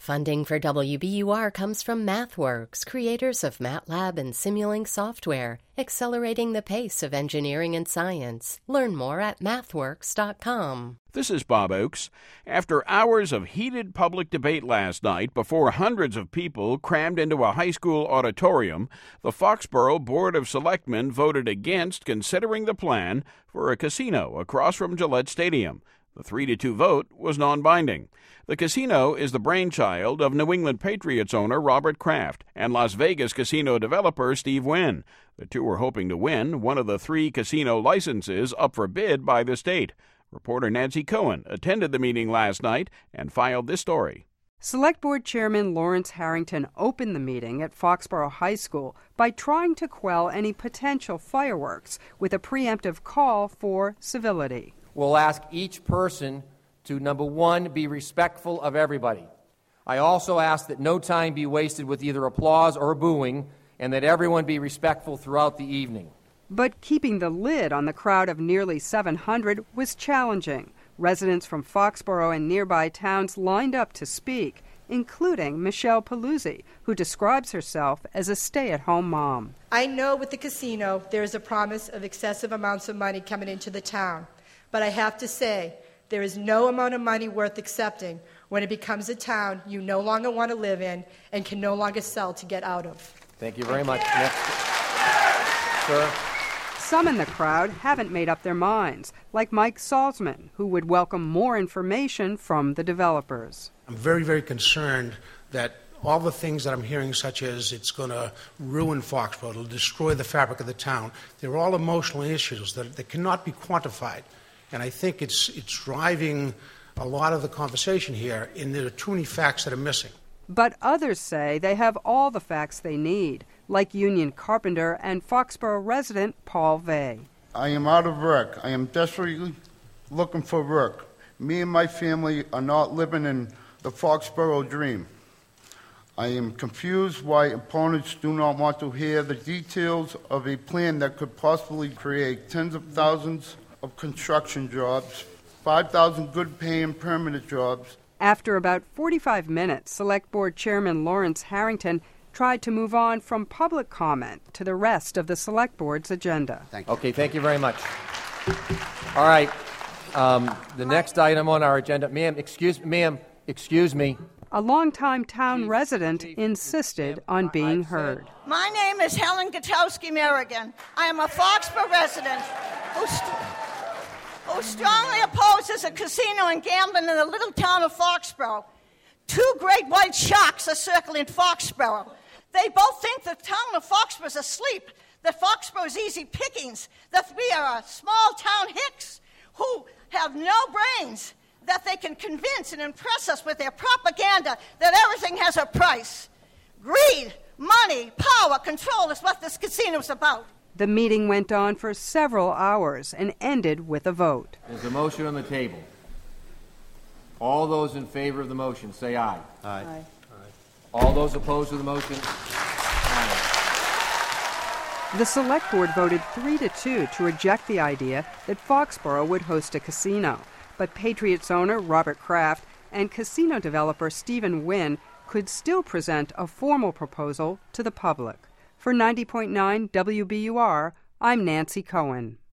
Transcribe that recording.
Funding for WBUR comes from MathWorks, creators of MATLAB and Simulink software, accelerating the pace of engineering and science. Learn more at mathworks.com. This is Bob Oakes. After hours of heated public debate last night before hundreds of people crammed into a high school auditorium, the Foxborough Board of Selectmen voted against considering the plan for a casino across from Gillette Stadium. The 3-2 vote was non-binding. The casino is the brainchild of New England Patriots owner Robert Kraft and Las Vegas casino developer Steve Wynn. The two are hoping to win one of the 3 casino licenses up for bid by the state. Reporter Nancy Cohen attended the meeting last night and filed this story. Select Board Chairman Lawrence Harrington opened the meeting at Foxborough High School by trying to quell any potential fireworks with a preemptive call for civility. We'll ask each person to, number one, be respectful of everybody. I also ask that no time be wasted with either applause or booing, and that everyone be respectful throughout the evening. But keeping the lid on the crowd of nearly 700 was challenging. Residents from Foxborough and nearby towns lined up to speak, including Michelle Paluzzi, who describes herself as a stay-at-home mom. I know with the casino there is a promise of excessive amounts of money coming into the town, but I have to say, there is no amount of money worth accepting when it becomes a town you no longer want to live in and can no longer sell to get out of. Thank you very much. Next. Sir. Some in the crowd haven't made up their minds, like Mike Salzman, who would welcome more information from the developers. I'm very, very concerned that all the things that I'm hearing, such as it's going to ruin Foxborough, it'll destroy the fabric of the town, they're all emotional issues that cannot be quantified. And I think it's driving a lot of the conversation here, and there are too many facts that are missing. But others say they have all the facts they need, like union carpenter and Foxborough resident Paul Vey. I am out of work. I am desperately looking for work. Me and my family are not living in the Foxborough dream. I am confused why opponents do not want to hear the details of a plan that could possibly create tens of thousands of construction jobs, 5,000 good-paying permanent jobs. After about 45 minutes, Select Board Chairman Lawrence Harrington tried to move on from public comment to the rest of the Select Board's agenda. Thank you. Okay, thank you very much. All right, the next item on our agenda, ma'am, excuse me. A longtime town resident insisted on being heard. My name is Helen Gutowski-Merrigan. I am a Foxborough resident who strongly opposes a casino and gambling in the little town of Foxborough. 2 great white sharks are circling Foxborough. They both think the town of Foxborough is asleep, that Foxborough is easy pickings, that we are a small town hicks who have no brains, that they can convince and impress us with their propaganda that everything has a price. Greed, money, power, control is what this casino is about. The meeting went on for several hours and ended with a vote. There's a motion on the table. All those in favor of the motion, say aye. Aye. Aye. All those opposed to the motion, aye. The Select Board voted 3-2 to reject the idea that Foxborough would host a casino, but Patriots owner Robert Kraft and casino developer Stephen Wynn could still present a formal proposal to the public. For 90.9 WBUR, I'm Nancy Cohen.